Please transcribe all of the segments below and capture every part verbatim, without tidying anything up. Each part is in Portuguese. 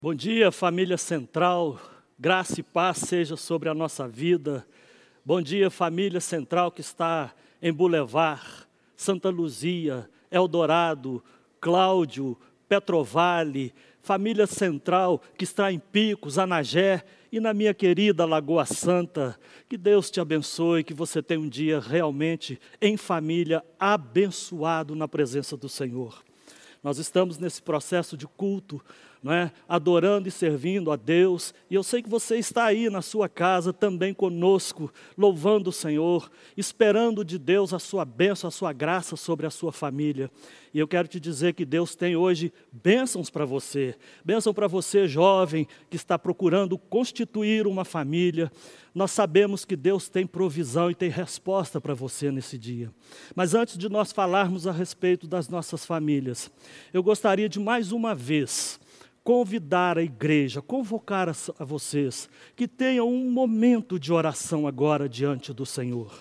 Bom dia, família Central, graça e paz seja sobre a nossa vida. Bom dia, família Central que está em Boulevard, Santa Luzia, Eldorado, Cláudio, Petrovale, família Central que está em Picos, Anagé e na minha querida Lagoa Santa. Que Deus te abençoe, que você tenha um dia realmente em família abençoado na presença do Senhor. Nós estamos nesse processo de culto, não é? Adorando e servindo a Deus, e eu sei que você está aí na sua casa também conosco, louvando o Senhor, esperando de Deus a sua bênção, a sua graça sobre a sua família. E eu quero te dizer que Deus tem hoje bênçãos para você, bênção para você jovem que está procurando constituir uma família. Nós sabemos que Deus tem provisão e tem resposta para você nesse dia. Mas antes de nós falarmos a respeito das nossas famílias, eu gostaria de mais uma vez convidar a igreja, convocar a, a vocês, que tenham um momento de oração agora diante do Senhor.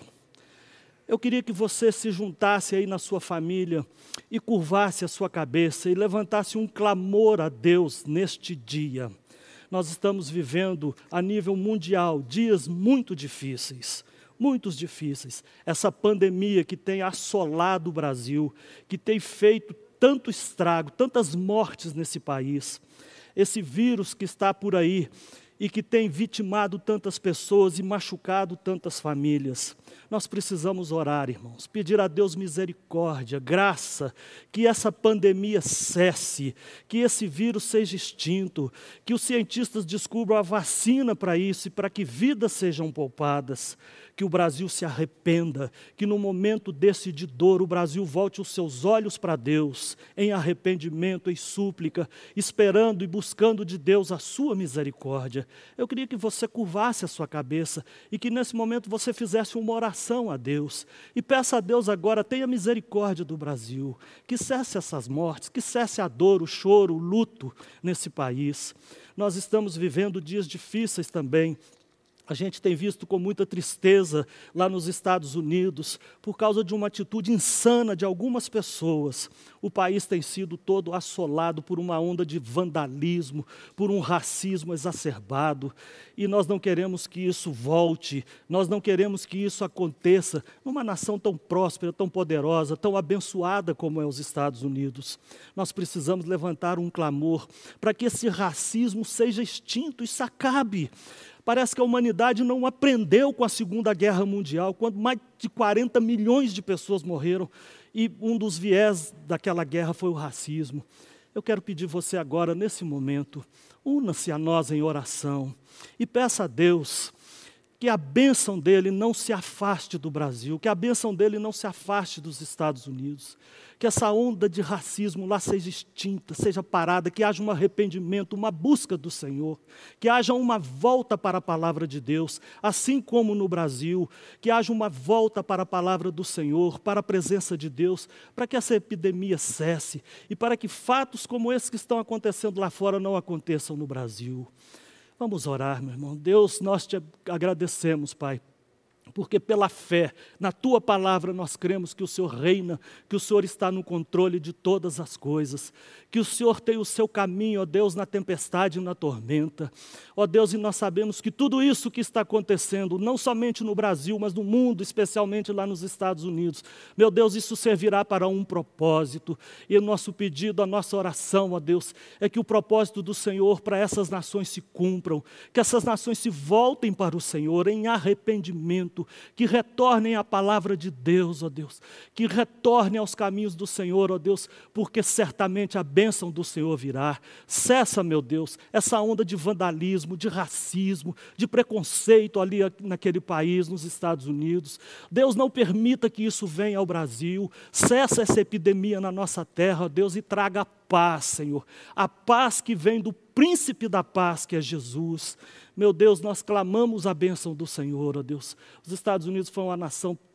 Eu queria que você se juntasse aí na sua família e curvasse a sua cabeça e levantasse um clamor a Deus neste dia. Nós estamos vivendo a nível mundial dias muito difíceis, muito difíceis. Essa pandemia que tem assolado o Brasil, que tem feito tanto estrago, tantas mortes nesse país, esse vírus que está por aí e que tem vitimado tantas pessoas e machucado tantas famílias. Nós precisamos orar, irmãos, pedir a Deus misericórdia, graça, que essa pandemia cesse, que esse vírus seja extinto, que os cientistas descubram a vacina para isso e para que vidas sejam poupadas, que o Brasil se arrependa, que no momento desse de dor o Brasil volte os seus olhos para Deus, em arrependimento e súplica, esperando e buscando de Deus a sua misericórdia. Eu queria que você curvasse a sua cabeça e que nesse momento você fizesse uma oração a Deus e peça a Deus agora, tenha misericórdia do Brasil, que cesse essas mortes, que cesse a dor, o choro, o luto nesse país. Nós estamos vivendo dias difíceis também. A gente tem visto com muita tristeza lá nos Estados Unidos, por causa de uma atitude insana de algumas pessoas. O país tem sido todo assolado por uma onda de vandalismo, por um racismo exacerbado. E nós não queremos que isso volte, nós não queremos que isso aconteça numa nação tão próspera, tão poderosa, tão abençoada como é os Estados Unidos. Nós precisamos levantar um clamor para que esse racismo seja extinto, isso acabe. Parece que a humanidade não aprendeu com a Segunda Guerra Mundial, quando mais de quarenta milhões de pessoas morreram, e um dos viés daquela guerra foi o racismo. Eu quero pedir você agora, nesse momento, una-se a nós em oração e peça a Deus que a bênção dele não se afaste do Brasil, que a bênção dele não se afaste dos Estados Unidos, que essa onda de racismo lá seja extinta, seja parada, que haja um arrependimento, uma busca do Senhor, que haja uma volta para a palavra de Deus, assim como no Brasil, que haja uma volta para a palavra do Senhor, para a presença de Deus, para que essa epidemia cesse e para que fatos como esses que estão acontecendo lá fora não aconteçam no Brasil. Vamos orar, meu irmão. Deus, nós te agradecemos, Pai, porque pela fé, na Tua palavra, nós cremos que o Senhor reina, que o Senhor está no controle de todas as coisas, que o Senhor tem o seu caminho, ó Deus, na tempestade e na tormenta. Ó Deus, e nós sabemos que tudo isso que está acontecendo, não somente no Brasil, mas no mundo, especialmente lá nos Estados Unidos, meu Deus, isso servirá para um propósito. E o nosso pedido, a nossa oração, ó Deus, é que o propósito do Senhor para essas nações se cumpram, que essas nações se voltem para o Senhor em arrependimento, que retornem à palavra de Deus, ó Deus, que retornem aos caminhos do Senhor, ó Deus, porque certamente a bênção do Senhor virá. Cessa, meu Deus, essa onda de vandalismo, de racismo, de preconceito ali naquele país, nos Estados Unidos. Deus, não permita que isso venha ao Brasil. Cessa essa epidemia na nossa terra, ó Deus, e traga a paz, Senhor, a paz que vem do príncipe da paz, que é Jesus. Meu Deus, nós clamamos a bênção do Senhor, ó Deus. Os Estados Unidos foi uma nação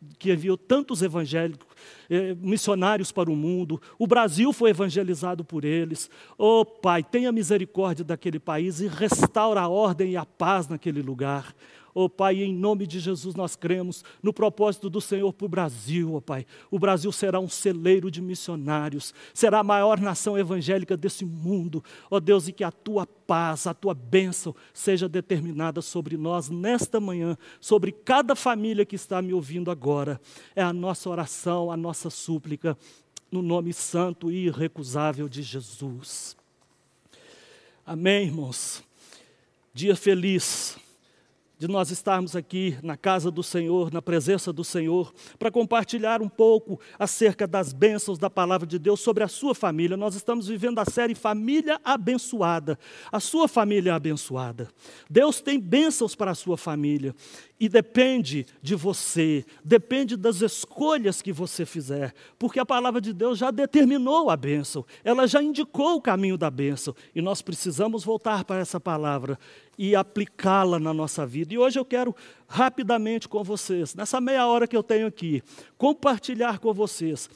que enviou tantos evangélicos, eh, missionários para o mundo. O Brasil foi evangelizado por eles. Oh, Pai, tenha misericórdia daquele país e restaura a ordem e a paz naquele lugar. Oh, Pai, em nome de Jesus nós cremos no propósito do Senhor para o Brasil, oh, Pai. O Brasil será um celeiro de missionários, será a maior nação evangélica desse mundo. Oh, Deus, e que a Tua paz, a Tua bênção seja determinada sobre nós nesta manhã, sobre cada família que está me ouvindo agora. É a nossa oração, a nossa súplica, no nome santo e irrecusável de Jesus. Amém, irmãos? Dia feliz de nós estarmos aqui na casa do Senhor, na presença do Senhor, para compartilhar um pouco acerca das bênçãos da palavra de Deus sobre a sua família. Nós estamos vivendo a série Família Abençoada, a sua família é abençoada. Deus tem bênçãos para a sua família e depende de você, depende das escolhas que você fizer, porque a palavra de Deus já determinou a bênção, ela já indicou o caminho da bênção e nós precisamos voltar para essa palavra e aplicá-la na nossa vida. E hoje eu quero rapidamente com vocês, nessa meia hora que eu tenho aqui, compartilhar com vocês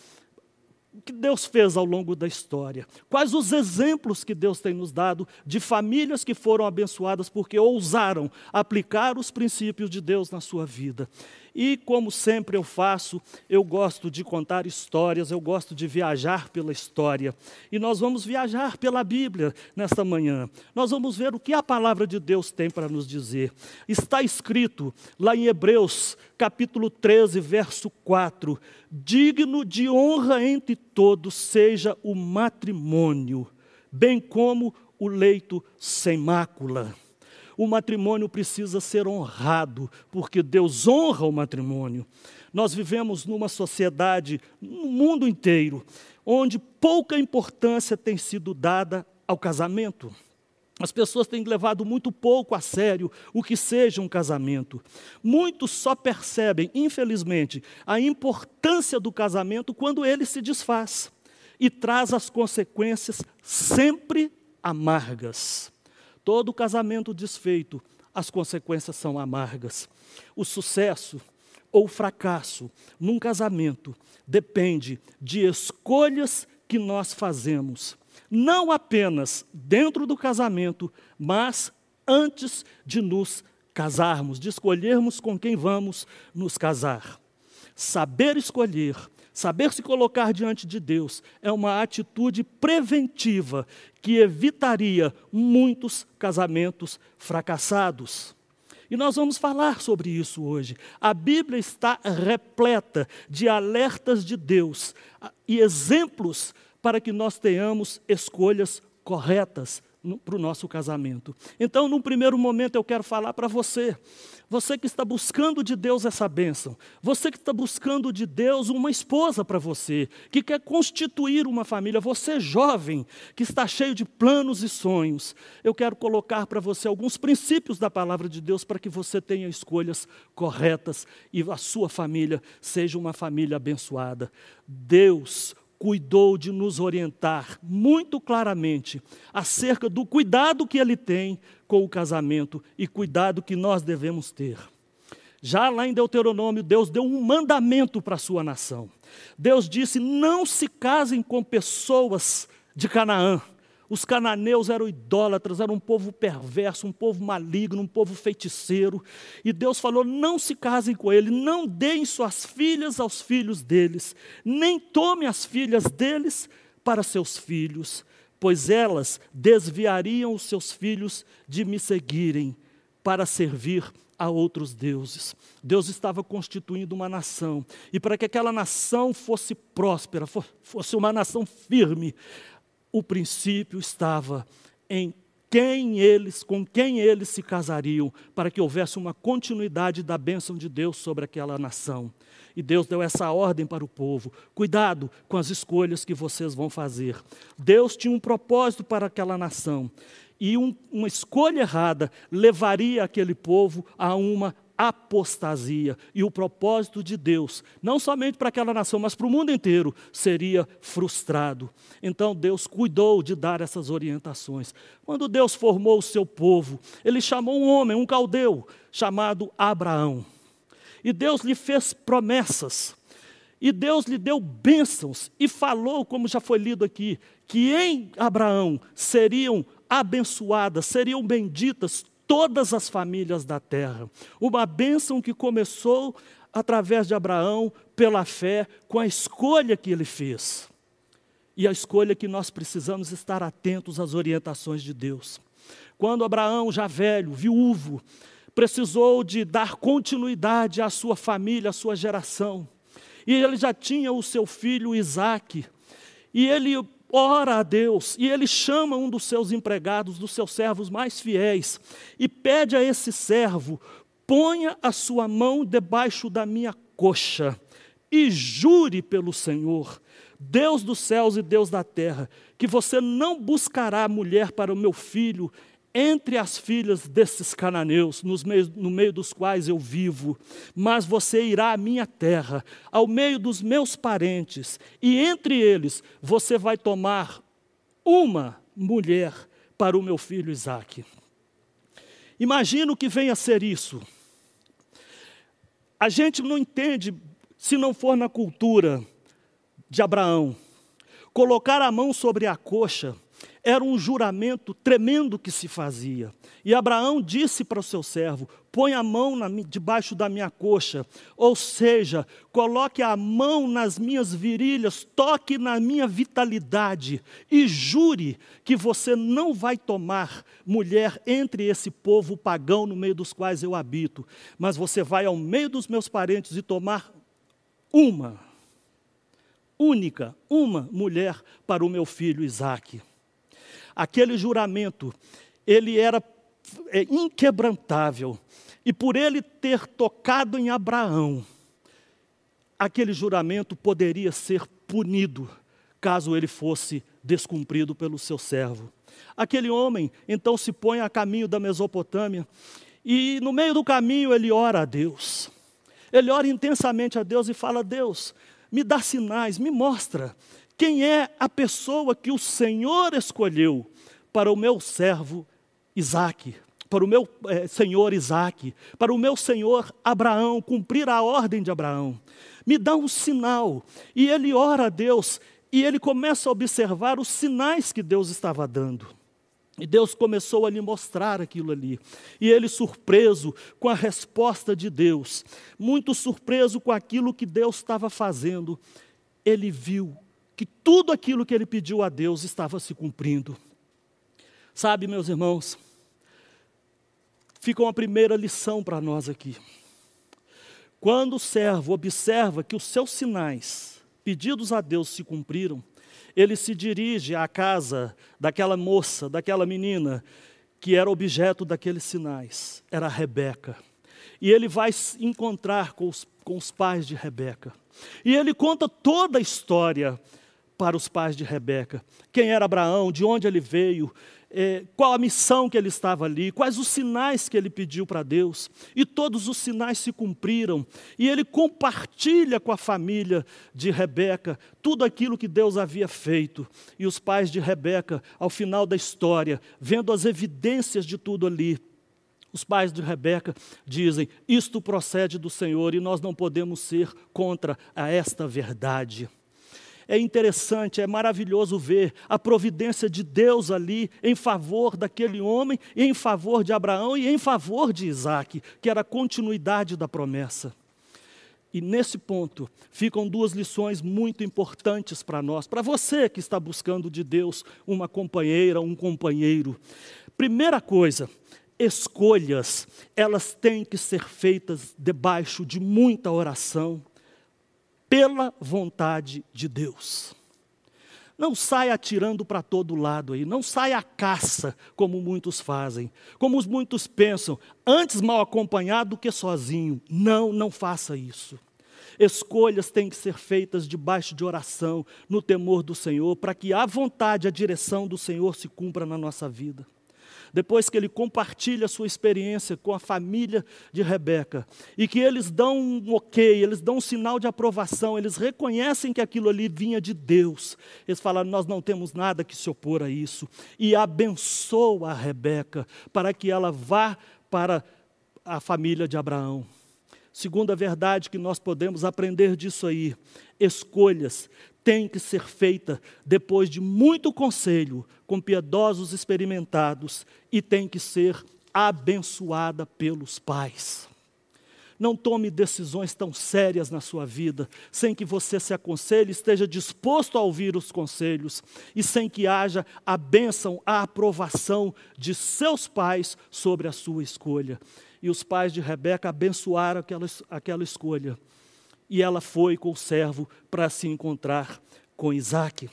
o que Deus fez ao longo da história, quais os exemplos que Deus tem nos dado de famílias que foram abençoadas porque ousaram aplicar os princípios de Deus na sua vida. E como sempre eu faço, eu gosto de contar histórias, eu gosto de viajar pela história. E nós vamos viajar pela Bíblia nesta manhã. Nós vamos ver o que a palavra de Deus tem para nos dizer. Está escrito lá em Hebreus, capítulo treze, verso quatro. Digno de honra entre todos seja o matrimônio, bem como o leito sem mácula. O matrimônio precisa ser honrado, porque Deus honra o matrimônio. Nós vivemos numa sociedade, no mundo inteiro, onde pouca importância tem sido dada ao casamento. As pessoas têm levado muito pouco a sério o que seja um casamento. Muitos só percebem, infelizmente, a importância do casamento quando ele se desfaz e traz as consequências sempre amargas. Todo casamento desfeito, as consequências são amargas. O sucesso ou fracasso num casamento depende de escolhas que nós fazemos. Não apenas dentro do casamento, mas antes de nos casarmos, de escolhermos com quem vamos nos casar. Saber escolher, saber se colocar diante de Deus é uma atitude preventiva que evitaria muitos casamentos fracassados. E nós vamos falar sobre isso hoje. A Bíblia está repleta de alertas de Deus e exemplos para que nós tenhamos escolhas corretas para o nosso casamento. Então, num primeiro momento, eu quero falar para você, você que está buscando de Deus essa bênção, você que está buscando de Deus uma esposa para você, que quer constituir uma família, você jovem, que está cheio de planos e sonhos, eu quero colocar para você alguns princípios da palavra de Deus para que você tenha escolhas corretas e a sua família seja uma família abençoada. Deus cuidou de nos orientar muito claramente acerca do cuidado que Ele tem com o casamento e cuidado que nós devemos ter. Já lá em Deuteronômio, Deus deu um mandamento para a sua nação. Deus disse, não se casem com pessoas de Canaã. Os cananeus eram idólatras, eram um povo perverso, um povo maligno, um povo feiticeiro. E Deus falou, não se casem com ele, não deem suas filhas aos filhos deles, nem tomem as filhas deles para seus filhos, pois elas desviariam os seus filhos de me seguirem para servir a outros deuses. Deus estava constituindo uma nação, e para que aquela nação fosse próspera, fosse uma nação firme, o princípio estava em quem eles, com quem eles se casariam, para que houvesse uma continuidade da bênção de Deus sobre aquela nação. E Deus deu essa ordem para o povo, cuidado com as escolhas que vocês vão fazer. Deus tinha um propósito para aquela nação, e um, uma escolha errada levaria aquele povo a uma apostasia, e o propósito de Deus, não somente para aquela nação, mas para o mundo inteiro, seria frustrado. Então Deus cuidou de dar essas orientações. Quando Deus formou o seu povo, Ele chamou um homem, um caldeu, chamado Abraão. E Deus lhe fez promessas. E Deus lhe deu bênçãos. E falou, como já foi lido aqui, que em Abraão seriam abençoadas, seriam benditas todas as famílias da terra. Uma bênção que começou através de Abraão, pela fé, com a escolha que ele fez. E a escolha que nós precisamos estar atentos às orientações de Deus. Quando Abraão, já velho, viúvo, precisou de dar continuidade à sua família, à sua geração, e ele já tinha o seu filho Isaque, e ele ora a Deus, e ele chama um dos seus empregados, dos seus servos mais fiéis, e pede a esse servo: ponha a sua mão debaixo da minha coxa, e jure pelo Senhor, Deus dos céus e Deus da terra, que você não buscará mulher para o meu filho entre as filhas desses cananeus, nos meios, no meio dos quais eu vivo, mas você irá à minha terra, ao meio dos meus parentes, e entre eles você vai tomar uma mulher para o meu filho Isaque. Imagina o que vem a ser isso. A gente não entende, se não for na cultura de Abraão. Colocar a mão sobre a coxa era um juramento tremendo que se fazia. E Abraão disse para o seu servo: põe a mão na, debaixo da minha coxa, ou seja, coloque a mão nas minhas virilhas, toque na minha vitalidade e jure que você não vai tomar mulher entre esse povo pagão no meio dos quais eu habito, mas você vai ao meio dos meus parentes e tomar uma, única, uma mulher para o meu filho Isaque. Aquele juramento, ele era é, inquebrantável. E por ele ter tocado em Abraão, aquele juramento poderia ser punido, caso ele fosse descumprido pelo seu servo. Aquele homem, então, se põe a caminho da Mesopotâmia, e no meio do caminho ele ora a Deus. Ele ora intensamente a Deus e fala: Deus, me dá sinais, me mostra quem é a pessoa que o Senhor escolheu para o meu servo Isaque, para o meu é, senhor Isaque, para o meu senhor Abraão, cumprir a ordem de Abraão. Me dá um sinal. E ele ora a Deus, e ele começa a observar os sinais que Deus estava dando. E Deus começou a lhe mostrar aquilo ali. E ele, surpreso com a resposta de Deus, muito surpreso com aquilo que Deus estava fazendo, ele viu que tudo aquilo que ele pediu a Deus estava se cumprindo. Sabe, meus irmãos, fica uma primeira lição para nós aqui. Quando o servo observa que os seus sinais, pedidos a Deus, se cumpriram, ele se dirige à casa daquela moça, daquela menina, que era objeto daqueles sinais, era Rebeca. E ele vai se encontrar com os, com os pais de Rebeca. E ele conta toda a história para os pais de Rebeca. Quem era Abraão, de onde ele veio, é, qual a missão que ele estava ali, quais os sinais que ele pediu para Deus. E todos os sinais se cumpriram. E ele compartilha com a família de Rebeca tudo aquilo que Deus havia feito. E os pais de Rebeca, ao final da história, vendo as evidências de tudo ali, os pais de Rebeca dizem: isto procede do Senhor e nós não podemos ser contra a esta verdade. É interessante, é maravilhoso ver a providência de Deus ali em favor daquele homem, em favor de Abraão e em favor de Isaque, que era a continuidade da promessa. E nesse ponto ficam duas lições muito importantes para nós, para você que está buscando de Deus uma companheira, um companheiro. Primeira coisa, escolhas, elas têm que ser feitas debaixo de muita oração, pela vontade de Deus. Não saia atirando para todo lado aí, não saia à caça, como muitos fazem, como os muitos pensam, antes mal acompanhado do que sozinho. Não, não faça isso. Escolhas têm que ser feitas debaixo de oração, no temor do Senhor, para que a vontade, a direção do Senhor se cumpra na nossa vida. Depois que ele compartilha a sua experiência com a família de Rebeca, e que eles dão um ok, eles dão um sinal de aprovação, eles reconhecem que aquilo ali vinha de Deus, eles falaram: nós não temos nada que se opor a isso, e abençoa a Rebeca, para que ela vá para a família de Abraão. Segunda verdade que nós podemos aprender disso aí: escolhas têm que ser feitas depois de muito conselho, com piedosos experimentados, e tem que ser abençoada pelos pais. Não tome decisões tão sérias na sua vida, sem que você se aconselhe, esteja disposto a ouvir os conselhos, e sem que haja a bênção, a aprovação de seus pais sobre a sua escolha. E os pais de Rebeca abençoaram aquela, aquela escolha. E ela foi com o servo para se encontrar com Isaque.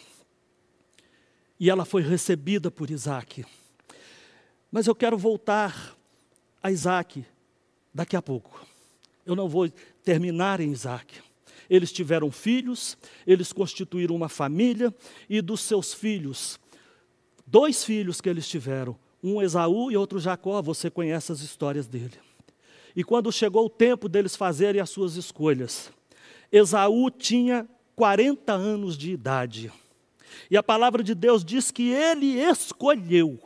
E ela foi recebida por Isaque. Mas eu quero voltar a Isaque daqui a pouco. Eu não vou terminar em Isaque. Eles tiveram filhos, eles constituíram uma família, e dos seus filhos, dois filhos que eles tiveram, um Esaú e outro Jacó, você conhece as histórias dele. E quando chegou o tempo deles fazerem as suas escolhas, Esaú tinha quarenta anos de idade. E a palavra de Deus diz que ele escolheu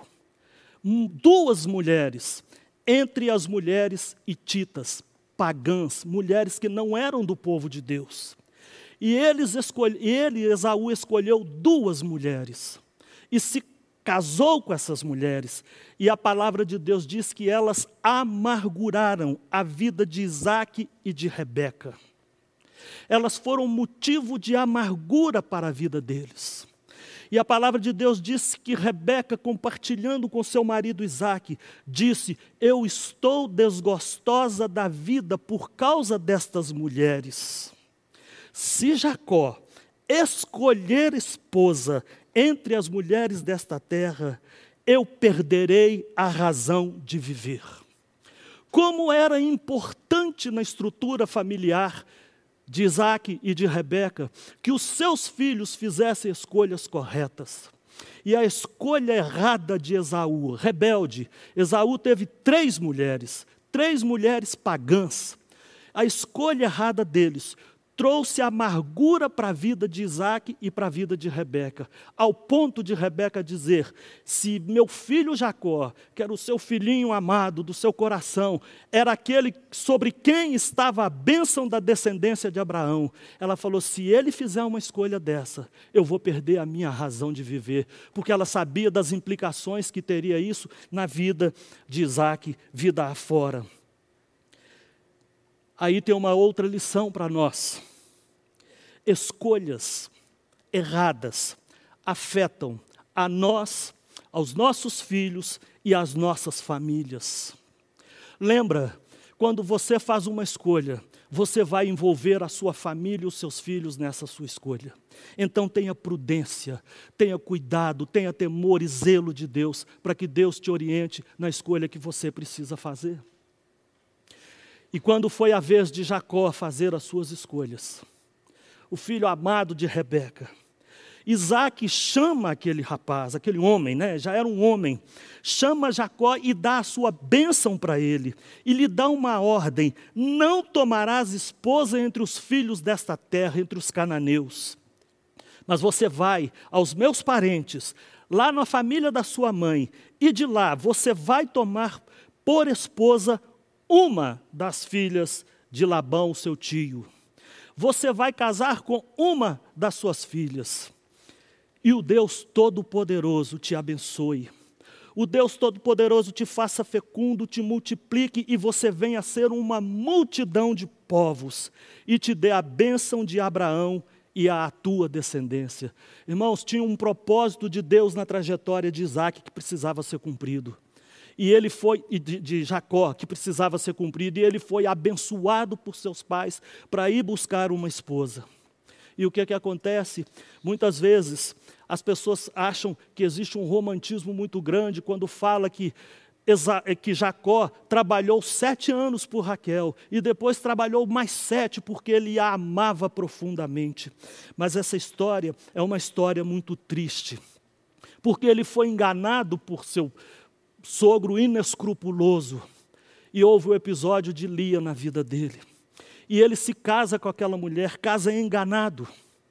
duas mulheres, entre as mulheres hititas, pagãs, mulheres que não eram do povo de Deus. E eles escolhe, ele, Esaú, escolheu duas mulheres e se casou com essas mulheres. E a palavra de Deus diz que elas amarguraram a vida de Isaque e de Rebeca. Elas foram motivo de amargura para a vida deles. E a palavra de Deus diz que Rebeca, compartilhando com seu marido Isaque, disse: eu estou desgostosa da vida por causa destas mulheres. Se Jacó escolher esposa entre as mulheres desta terra, eu perderei a razão de viver. Como era importante na estrutura familiar de Isaque e de Rebeca, que os seus filhos fizessem escolhas corretas. E a escolha errada de Esaú, rebelde, Esaú teve três mulheres, três mulheres pagãs. A escolha errada deles trouxe amargura para a vida de Isaque e para a vida de Rebeca, ao ponto de Rebeca dizer: se meu filho Jacó, que era o seu filhinho amado do seu coração, era aquele sobre quem estava a bênção da descendência de Abraão, ela falou: se ele fizer uma escolha dessa, eu vou perder a minha razão de viver, porque ela sabia das implicações que teria isso na vida de Isaque, vida afora. Aí tem uma outra lição para nós. Escolhas erradas afetam a nós, aos nossos filhos e às nossas famílias. Lembra, quando você faz uma escolha, você vai envolver a sua família e os seus filhos nessa sua escolha. Então tenha prudência, tenha cuidado, tenha temor e zelo de Deus, para que Deus te oriente na escolha que você precisa fazer. E quando foi a vez de Jacó fazer as suas escolhas, o filho amado de Rebeca, Isaque chama aquele rapaz, aquele homem, né? Já era um homem, chama Jacó e dá a sua bênção para ele, e lhe dá uma ordem: não tomarás esposa entre os filhos desta terra, entre os cananeus, mas você vai aos meus parentes, lá na família da sua mãe, e de lá você vai tomar por esposa uma das filhas de Labão, seu tio. Você vai casar com uma das suas filhas. E o Deus Todo-Poderoso te abençoe. O Deus Todo-Poderoso te faça fecundo, te multiplique, e você venha a ser uma multidão de povos, e te dê a bênção de Abraão e a tua descendência. Irmãos, tinha um propósito de Deus na trajetória de Isaque que precisava ser cumprido. E ele foi, de, de Jacó, que precisava ser cumprido, e ele foi abençoado por seus pais para ir buscar uma esposa. E o que é que acontece? Muitas vezes as pessoas acham que existe um romantismo muito grande quando fala que, que Jacó trabalhou sete anos por Raquel, e depois trabalhou mais sete porque ele a amava profundamente. Mas essa história é uma história muito triste, porque ele foi enganado por seu sogro inescrupuloso, e houve o episódio de Lia na vida dele, e ele se casa com aquela mulher, casa enganado,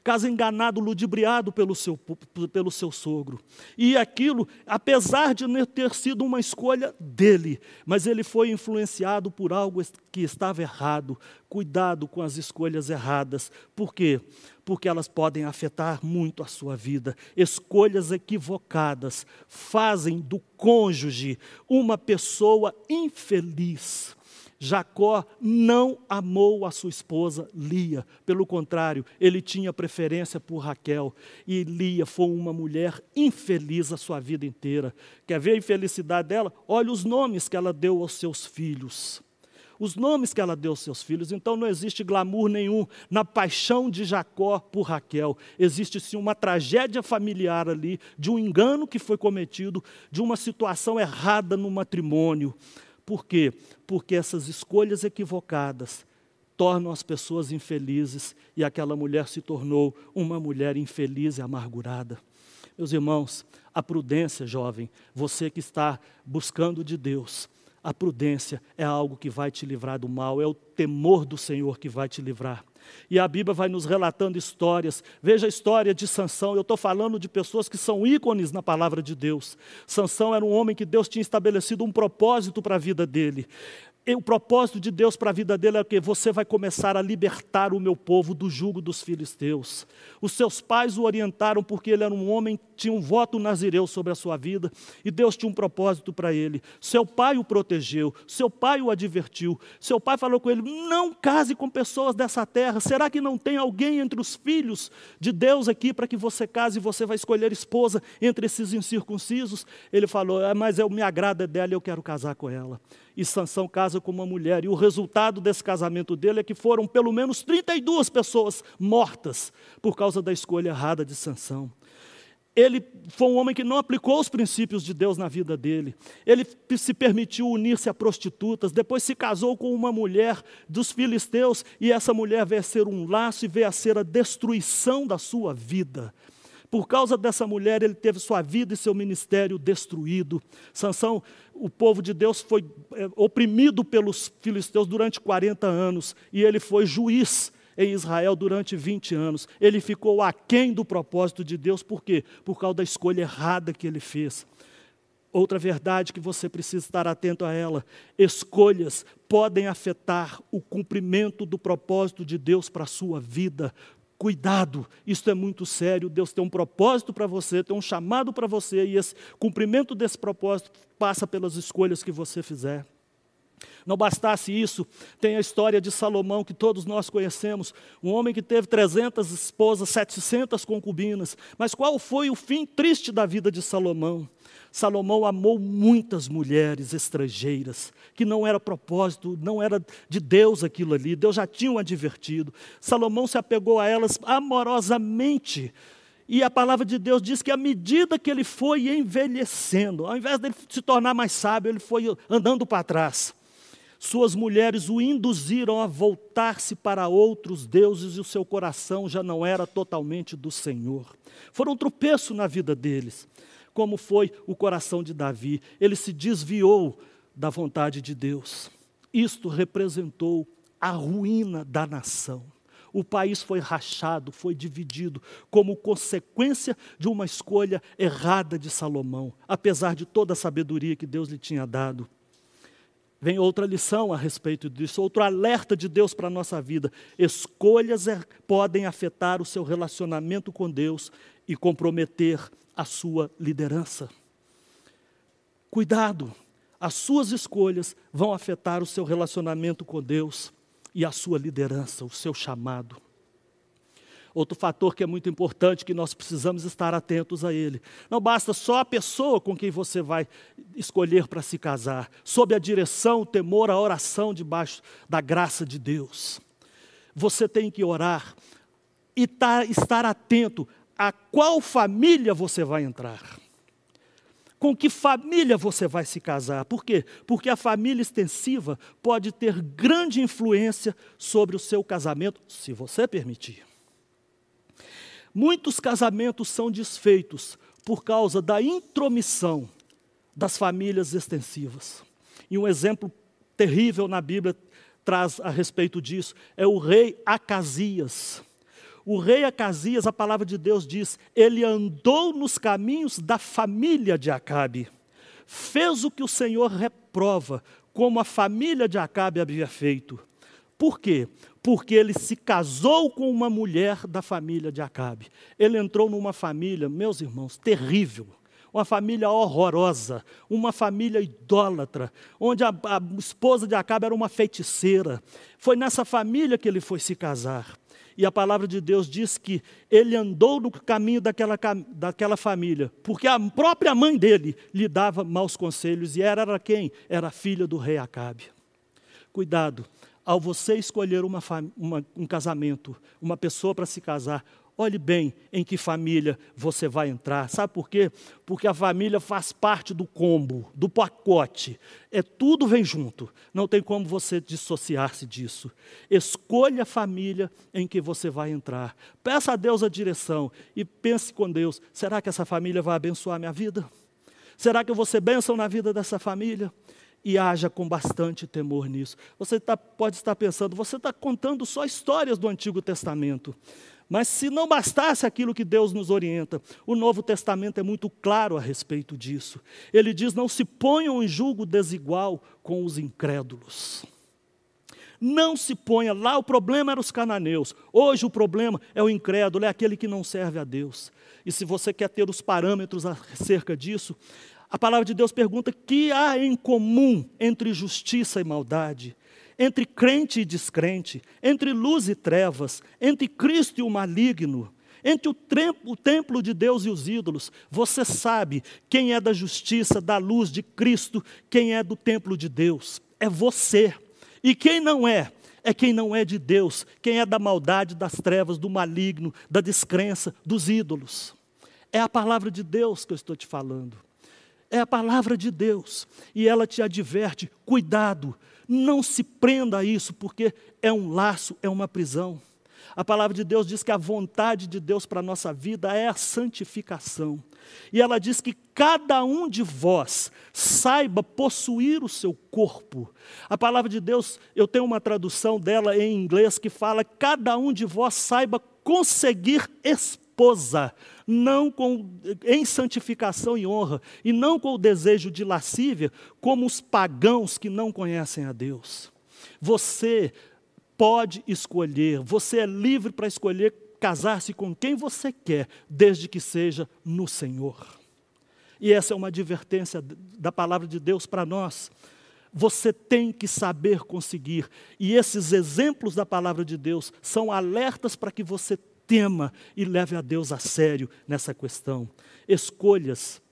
caso enganado, ludibriado pelo seu, pelo seu sogro. E aquilo, apesar de não ter sido uma escolha dele, mas ele foi influenciado por algo que estava errado. Cuidado com as escolhas erradas. Por quê? Porque elas podem afetar muito a sua vida. Escolhas equivocadas fazem do cônjuge uma pessoa infeliz. Jacó não amou a sua esposa Lia, pelo contrário, ele tinha preferência por Raquel, e Lia foi uma mulher infeliz a sua vida inteira. Quer ver a infelicidade dela? Olha os nomes que ela deu aos seus filhos. Os nomes que ela deu aos seus filhos. Então não existe glamour nenhum na paixão de Jacó por Raquel. Existe sim uma tragédia familiar ali, de um engano que foi cometido, de uma situação errada no matrimônio. Por quê? Porque essas escolhas equivocadas tornam as pessoas infelizes, e aquela mulher se tornou uma mulher infeliz e amargurada. Meus irmãos, a prudência, jovem, você que está buscando de Deus, a prudência é algo que vai te livrar do mal, é o temor do Senhor que vai te livrar. E a Bíblia vai nos relatando histórias. Veja a história de Sansão. Eu estou falando de pessoas que são ícones na palavra de Deus. Sansão era um homem que Deus tinha estabelecido um propósito para a vida dele. E o propósito de Deus para a vida dele é o quê? Você vai começar a libertar o meu povo do jugo dos filisteus. Os seus pais o orientaram porque ele era um homem, tinha um voto nazireu sobre a sua vida, e Deus tinha um propósito para ele. Seu pai o protegeu, seu pai o advertiu, seu pai falou com ele: não case com pessoas dessa terra, será que não tem alguém entre os filhos de Deus aqui para que você case e você vai escolher esposa entre esses incircuncisos? Ele falou: é, mas eu me agrada dela e eu quero casar com ela. E Sansão casa com uma mulher, e o resultado desse casamento dele é que foram pelo menos trinta e duas pessoas mortas por causa da escolha errada de Sansão. Ele foi um homem que não aplicou os princípios de Deus na vida dele. Ele se permitiu unir-se a prostitutas, depois se casou com uma mulher dos filisteus, e essa mulher veio a ser um laço e veio a ser a destruição da sua vida. Por causa dessa mulher, ele teve sua vida e seu ministério destruído. Sansão, o povo de Deus, foi é, oprimido pelos filisteus durante quarenta anos, e ele foi juiz em Israel durante vinte anos. Ele ficou aquém do propósito de Deus. Por quê? Por causa da escolha errada que ele fez. Outra verdade que você precisa estar atento a ela: escolhas podem afetar o cumprimento do propósito de Deus para a sua vida. Cuidado, isso é muito sério. Deus tem um propósito para você, tem um chamado para você, e esse cumprimento desse propósito passa pelas escolhas que você fizer. Não bastasse isso, tem a história de Salomão, que todos nós conhecemos, um homem que teve trezentas esposas, setecentas concubinas. Mas qual foi o fim triste da vida de Salomão? Salomão amou muitas mulheres estrangeiras, que não era propósito, não era de Deus aquilo ali, Deus já tinha o advertido. Salomão se apegou a elas amorosamente, e a palavra de Deus diz que à medida que ele foi envelhecendo, ao invés dele se tornar mais sábio, ele foi andando para trás. Suas mulheres o induziram a voltar-se para outros deuses, e o seu coração já não era totalmente do Senhor. Foram um tropeço na vida deles. Como foi o coração de Davi? Ele se desviou da vontade de Deus. Isto representou a ruína da nação. O país foi rachado, foi dividido, como consequência de uma escolha errada de Salomão, apesar de toda a sabedoria que Deus lhe tinha dado. Vem outra lição a respeito disso, outro alerta de Deus para a nossa vida. Escolhas é, podem afetar o seu relacionamento com Deus e comprometer a sua liderança. Cuidado, as suas escolhas vão afetar o seu relacionamento com Deus e a sua liderança, o seu chamado. Outro fator que é muito importante, que nós precisamos estar atentos a ele. Não basta só a pessoa com quem você vai escolher para se casar, sob a direção, o temor, a oração debaixo da graça de Deus. Você tem que orar e tá, estar atento a qual família você vai entrar. Com que família você vai se casar? Por quê? Porque a família extensiva pode ter grande influência sobre o seu casamento, se você permitir. Muitos casamentos são desfeitos por causa da intromissão das famílias extensivas. E um exemplo terrível na Bíblia traz a respeito disso, é o rei Acasias. O rei Acasias, a palavra de Deus diz, ele andou nos caminhos da família de Acabe. Fez o que o Senhor reprova, como a família de Acabe havia feito. Por quê? Porque ele se casou com uma mulher da família de Acabe. Ele entrou numa família, meus irmãos, terrível. Uma família horrorosa, uma família idólatra, onde a, a esposa de Acabe era uma feiticeira. Foi nessa família que ele foi se casar. E a palavra de Deus diz que ele andou no caminho daquela, daquela família, porque a própria mãe dele lhe dava maus conselhos, e era, era quem? Era a filha do rei Acabe. Cuidado, ao você escolher uma, uma, um casamento, uma pessoa para se casar, olhe bem em que família você vai entrar. Sabe por quê? Porque a família faz parte do combo, do pacote. É, tudo vem junto. Não tem como você dissociar-se disso. Escolha a família em que você vai entrar. Peça a Deus a direção e pense com Deus. Será que essa família vai abençoar a minha vida? Será que eu vou ser bênção na vida dessa família? E haja com bastante temor nisso. Você tá, pode estar pensando, você está contando só histórias do Antigo Testamento. Mas se não bastasse aquilo que Deus nos orienta, o Novo Testamento é muito claro a respeito disso. Ele diz, não se ponham em julgo desigual com os incrédulos. Não se ponha, lá o problema era os cananeus, hoje o problema é o incrédulo, é aquele que não serve a Deus. E se você quer ter os parâmetros acerca disso, a palavra de Deus pergunta, que há em comum entre justiça e maldade? Entre crente e descrente, entre luz e trevas, entre Cristo e o maligno, entre o, o templo de Deus e os ídolos. Você sabe quem é da justiça, da luz de Cristo, quem é do templo de Deus. É você. E quem não é, é quem não é de Deus, quem é da maldade, das trevas, do maligno, da descrença, dos ídolos. É a palavra de Deus que eu estou te falando. É a palavra de Deus. E ela te adverte, cuidado. Não se prenda a isso, porque é um laço, é uma prisão. A palavra de Deus diz que a vontade de Deus para a nossa vida é a santificação. E ela diz que cada um de vós saiba possuir o seu corpo. A palavra de Deus, eu tenho uma tradução dela em inglês que fala, cada um de vós saiba conseguir esposa, não com, em santificação e honra, e não com o desejo de lascívia, como os pagãos que não conhecem a Deus. Você pode escolher, você é livre para escolher casar-se com quem você quer, desde que seja no Senhor. E essa é uma advertência da palavra de Deus para nós. Você tem que saber conseguir, e esses exemplos da palavra de Deus são alertas para que você tema e leve a Deus a sério nessa questão. Escolhas,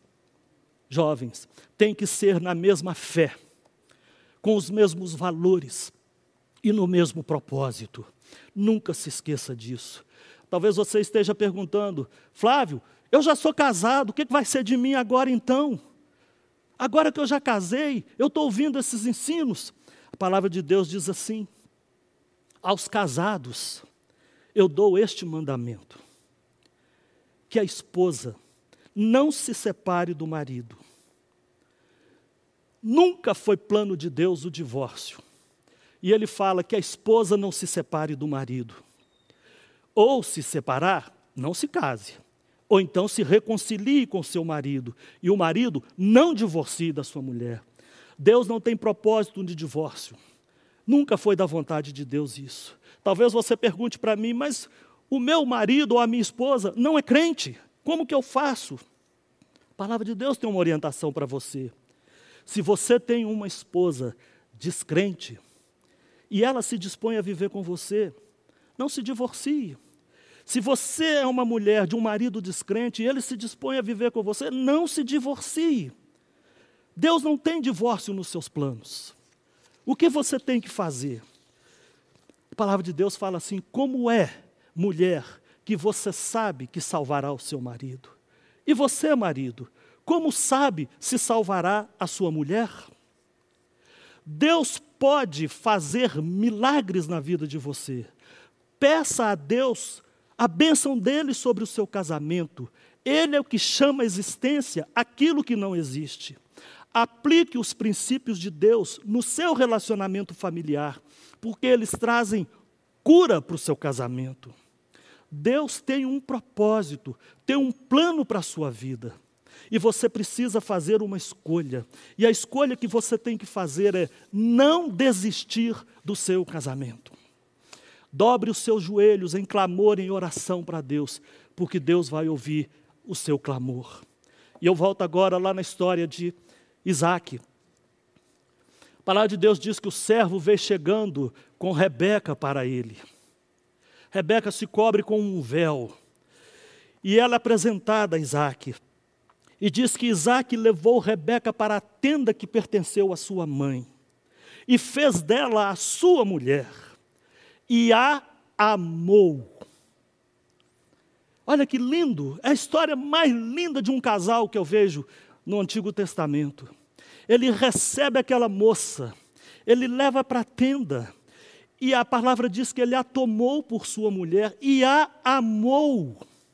jovens, têm que ser na mesma fé, com os mesmos valores e no mesmo propósito. Nunca se esqueça disso. Talvez você esteja perguntando, Flávio, eu já sou casado, o que vai ser de mim agora então? Agora que eu já casei, eu estou ouvindo esses ensinos. A palavra de Deus diz assim, aos casados, eu dou este mandamento, que a esposa não se separe do marido. Nunca foi plano de Deus o divórcio. E ele fala que a esposa não se separe do marido. Ou se separar, não se case. Ou então se reconcilie com seu marido. E o marido não divorcie da sua mulher. Deus não tem propósito de divórcio. Nunca foi da vontade de Deus isso. Talvez você pergunte para mim, mas o meu marido ou a minha esposa não é crente. Como que eu faço? A palavra de Deus tem uma orientação para você. Se você tem uma esposa descrente, e ela se dispõe a viver com você, não se divorcie. Se você é uma mulher de um marido descrente, e ele se dispõe a viver com você, não se divorcie. Deus não tem divórcio nos seus planos. O que você tem que fazer? A palavra de Deus fala assim, como é, mulher, que você sabe que salvará o seu marido? E você, marido, como sabe se salvará a sua mulher? Deus pode fazer milagres na vida de você. Peça a Deus a bênção dele sobre o seu casamento. Ele é o que chama a existência aquilo que não existe. Aplique os princípios de Deus no seu relacionamento familiar, porque eles trazem cura para o seu casamento. Deus tem um propósito, tem um plano para a sua vida. E você precisa fazer uma escolha. E a escolha que você tem que fazer é não desistir do seu casamento. Dobre os seus joelhos em clamor, em oração para Deus, porque Deus vai ouvir o seu clamor. E eu volto agora lá na história de Isaac. A palavra de Deus diz que o servo veio chegando com Rebeca para ele. Rebeca se cobre com um véu. E ela é apresentada a Isaac. E diz que Isaac levou Rebeca para a tenda que pertenceu à sua mãe. E fez dela a sua mulher. E a amou. Olha que lindo, é a história mais linda de um casal que eu vejo no Antigo Testamento. Ele recebe aquela moça, ele leva para a tenda, e a palavra diz que ele a tomou por sua mulher e a amou.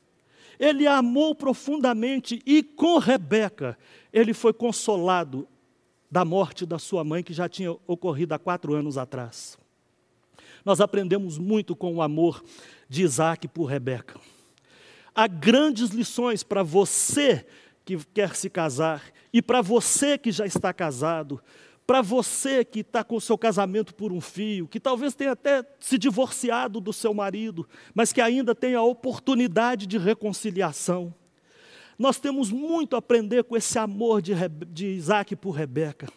Ele a amou profundamente e com Rebeca ele foi consolado da morte da sua mãe, que já tinha ocorrido há quatro anos atrás. Nós aprendemos muito com o amor de Isaac por Rebeca. Há grandes lições para você que quer se casar e para você que já está casado, para você que está com o seu casamento por um fio, que talvez tenha até se divorciado do seu marido, mas que ainda tem a oportunidade de reconciliação. Nós temos muito a aprender com esse amor de, Rebe- de Isaac por Rebeca.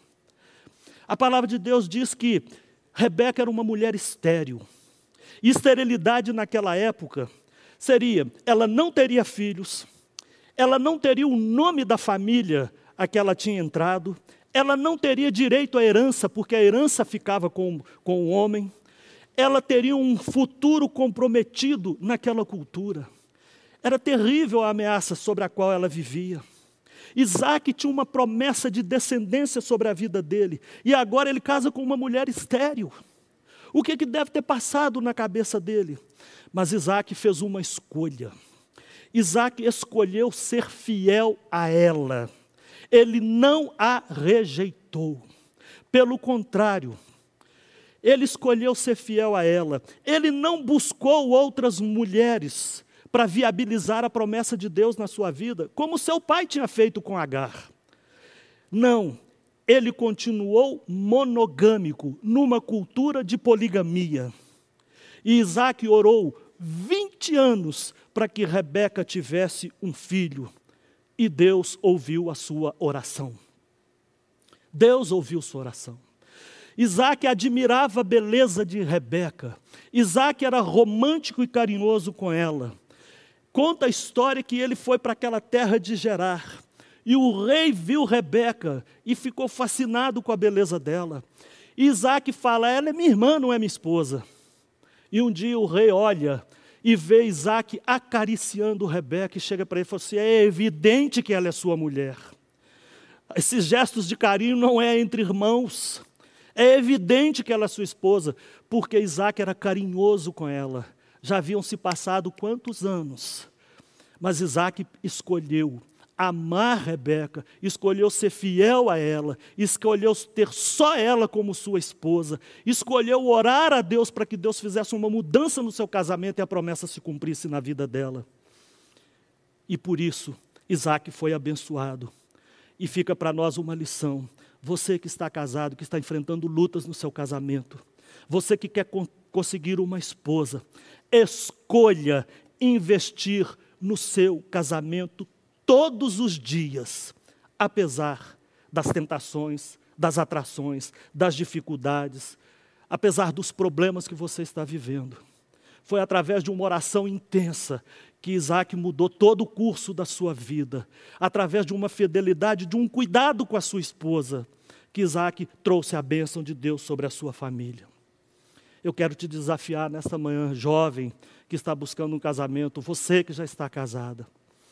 A palavra de Deus diz que Rebeca era uma mulher estéril. E esterilidade naquela época seria, ela não teria filhos, ela não teria o nome da família a que ela tinha entrado, ela não teria direito à herança, porque a herança ficava com, com o homem, ela teria um futuro comprometido naquela cultura. Era terrível a ameaça sobre a qual ela vivia. Isaac tinha uma promessa de descendência sobre a vida dele, e agora ele casa com uma mulher estéril. O que, que deve ter passado na cabeça dele? Mas Isaac fez uma escolha. Isaac escolheu ser fiel a ela. Ele não a rejeitou. Pelo contrário, ele escolheu ser fiel a ela. Ele não buscou outras mulheres para viabilizar a promessa de Deus na sua vida, como seu pai tinha feito com Agar. Não, ele continuou monogâmico, numa cultura de poligamia. E Isaac orou vinte anos para que Rebeca tivesse um filho. E Deus ouviu a sua oração. Deus ouviu sua oração. Isaac admirava a beleza de Rebeca. Isaac era romântico e carinhoso com ela. Conta a história que ele foi para aquela terra de Gerar. E o rei viu Rebeca e ficou fascinado com a beleza dela. E Isaac fala, ela é minha irmã, não é minha esposa. E um dia o rei olha e vê Isaac acariciando Rebeca e chega para ele e fala assim, é evidente que ela é sua mulher. Esses gestos de carinho não é entre irmãos. É evidente que ela é sua esposa, porque Isaac era carinhoso com ela. Já haviam se passado quantos anos? Mas Isaac escolheu amar Rebeca, escolheu ser fiel a ela, escolheu ter só ela como sua esposa, escolheu orar a Deus para que Deus fizesse uma mudança no seu casamento e a promessa se cumprisse na vida dela. E por isso, Isaac foi abençoado. E fica para nós uma lição. Você que está casado, que está enfrentando lutas no seu casamento, você que quer con- conseguir uma esposa, escolha investir no seu casamento todos os dias, apesar das tentações, das atrações, das dificuldades, apesar dos problemas que você está vivendo. Foi através de uma oração intensa que Isaac mudou todo o curso da sua vida, através de uma fidelidade, de um cuidado com a sua esposa, que Isaac trouxe a bênção de Deus sobre a sua família. Eu quero te desafiar nesta manhã, jovem, que está buscando um casamento, você que já está casada.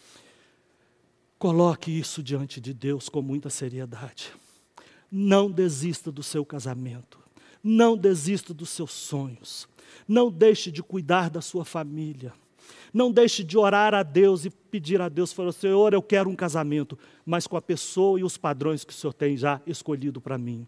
Coloque isso diante de Deus com muita seriedade. Não desista do seu casamento. Não desista dos seus sonhos. Não deixe de cuidar da sua família. Não deixe de orar a Deus e pedir a Deus, falar, Senhor, eu quero um casamento, mas com a pessoa e os padrões que o Senhor tem já escolhido para mim.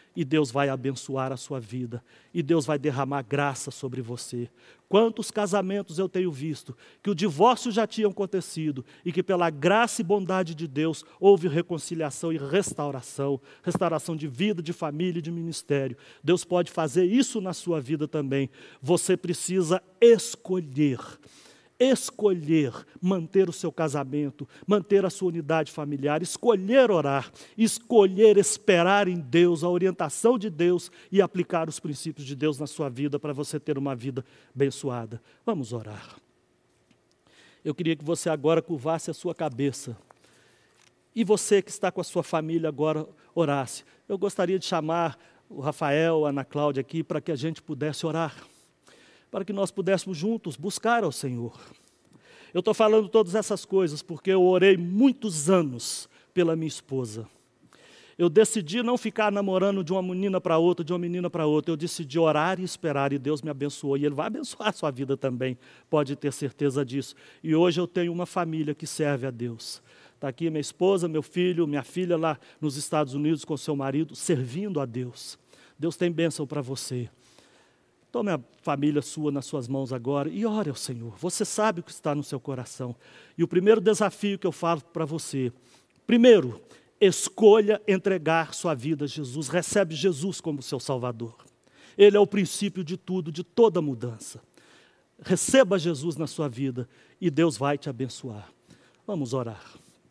e Deus vai abençoar a sua vida, e Deus vai derramar graça sobre você. Quantos casamentos eu tenho visto, que o divórcio já tinha acontecido, e que pela graça e bondade de Deus, houve reconciliação e restauração, restauração de vida, de família e de ministério. Deus pode fazer isso na sua vida também. Você precisa escolher. Escolher manter o seu casamento, manter a sua unidade familiar, escolher orar, escolher esperar em Deus, a orientação de Deus e aplicar os princípios de Deus na sua vida para você ter uma vida abençoada. Vamos orar. Eu queria que você agora curvasse a sua cabeça. E você que está com a sua família agora orasse. Eu gostaria de chamar o Rafael, a Ana Cláudia aqui para que a gente pudesse orar. Para que nós pudéssemos juntos buscar ao Senhor. Eu estou falando todas essas coisas porque eu orei muitos anos pela minha esposa. Eu decidi não ficar namorando de uma menina para outra, de uma menina para outra. Eu decidi orar e esperar, e Deus me abençoou. E Ele vai abençoar a sua vida também, pode ter certeza disso. E hoje eu tenho uma família que serve a Deus. Está aqui minha esposa, meu filho, minha filha lá nos Estados Unidos com seu marido, servindo a Deus. Deus tem bênção para você. Tome a família sua nas suas mãos agora e ore ao Senhor. Você sabe o que está no seu coração. E o primeiro desafio que eu falo para você, primeiro, escolha entregar sua vida a Jesus. Recebe Jesus como seu Salvador. Ele é o princípio de tudo, de toda mudança. Receba Jesus na sua vida e Deus vai te abençoar. Vamos orar.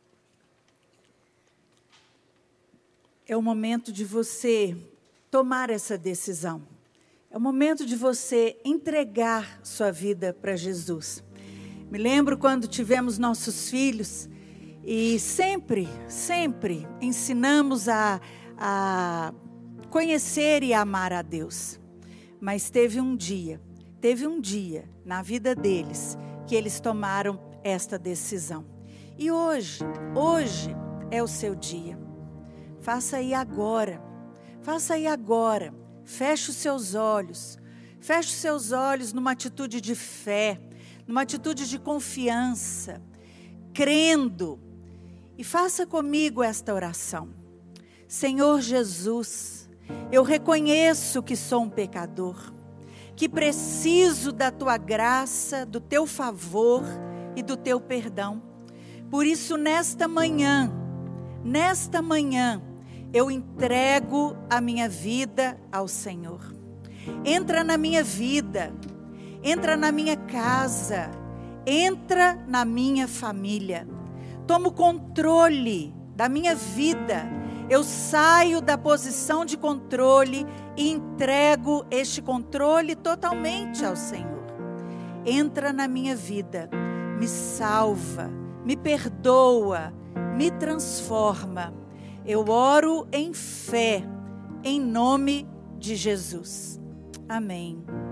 É o momento de você tomar essa decisão. É o momento de você entregar sua vida para Jesus. Me lembro quando tivemos nossos filhos e sempre, sempre ensinamos a, a conhecer e amar a Deus. Mas teve um dia, teve um dia na vida deles que eles tomaram esta decisão. E hoje, hoje é o seu dia. Faça aí agora, faça aí agora. Feche os seus olhos, feche os seus olhos numa atitude de fé, numa atitude de confiança, crendo. E faça comigo esta oração. Senhor Jesus, eu reconheço que sou um pecador, que preciso da Tua graça, do Teu favor e do Teu perdão. Por isso, nesta manhã, nesta manhã, eu entrego a minha vida ao Senhor. Entra na minha vida, entra na minha casa, entra na minha família. Toma o controle da minha vida. Eu saio da posição de controle e entrego este controle totalmente ao Senhor. Entra na minha vida, me salva, me perdoa, me transforma. Eu oro em fé, em nome de Jesus. Amém.